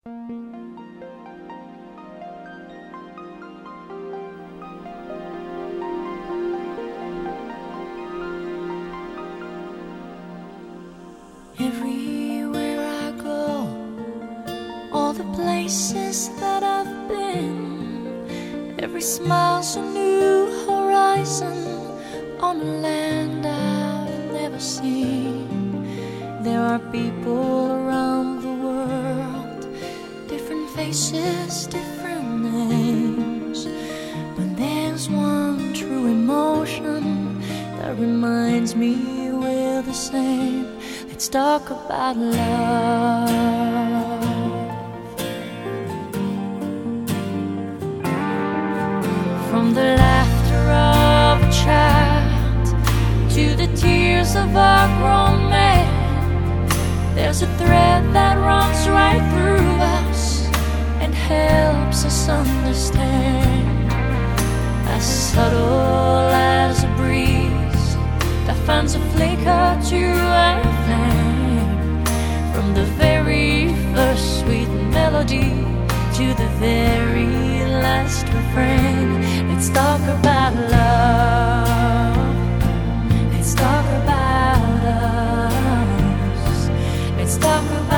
Everywhere I go, all the places that I've been, every smile's a new horizon on a land I've never seen. There are people around the world, different faces, different names, but there's one true emotion that reminds me we're the same. Let's talk about love. From the laughter of a child to the tears of a grown man, there's a thread that runs right through us and helps us understand. As subtle as a breeze that finds a flicker to a flame, from the very first sweet melody to the very last refrain. Let's talk about love. Let's talk about us. Let's talk about